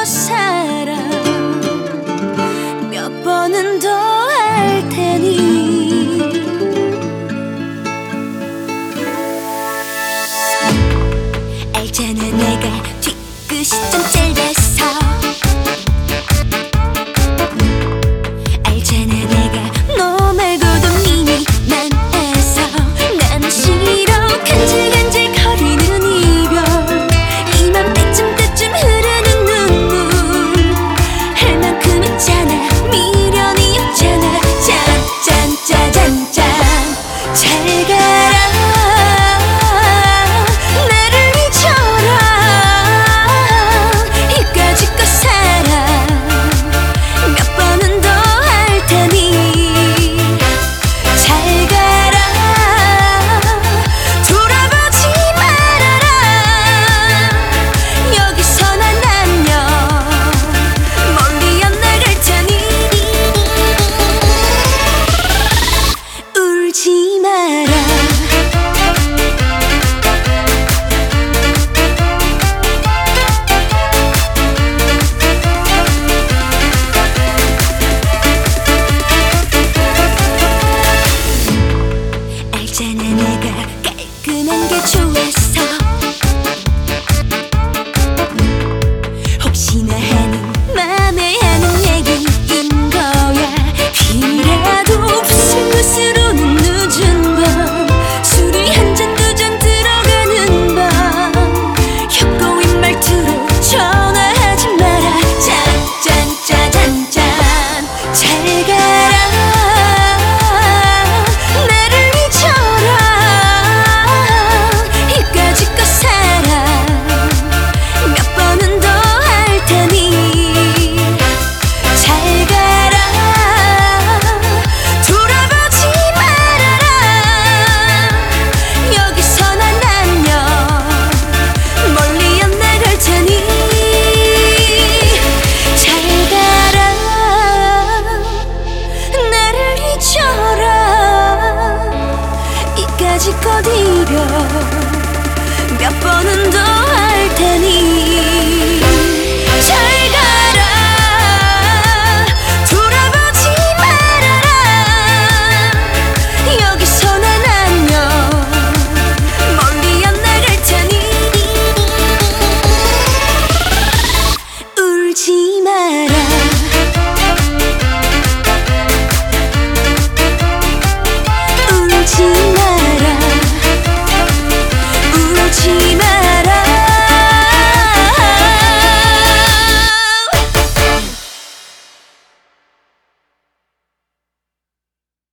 살아. 몇 번은 더 할 테니. 알잖아 내가 뒤끝이 좀 짧아서. 알잖아 내가 너 말고도 미미만 해서. 난 싫어 간질간질 거리는 이별. 이맘때쯤 흐르는 눈물. 할 만큼 있잖아 미련이었잖아. 짠짠짜잔짠. 잘 가라 나를 잊어라. 이까짓껏 살아. 몇 번은 더 할 테니. 잘 가라 돌아보지 말아라. 여기서 난 안녕 멀리 엇나갈 테니. 울지 마라. 알잖아 내가 깔끔한 게 좋았어. 혹시나 하는 맘에 하는 얘기인 거야. 비라도 부슬부슬오는 늦은 밤. 술이 한 잔 두 잔 들어가는 밤. 혀꼬인 말투로 전화하지 마라. 짠짠짜잔짠. 잘 가라 나를 잊어라. 이까짓껏 살아. 몇 번은 더 할 테니. 잘 가라 돌아보지 말아라. 여기서 난 안녕 멀리 엇나갈 테니. 잘 가라 나를 잊어라. 이까짓껏 이별. 몇 번은 더 할 테니. 잘 가라 돌아보지 말아라. 여기서 난 안녕 멀리 엇나갈 테니. 울지 마라. 울지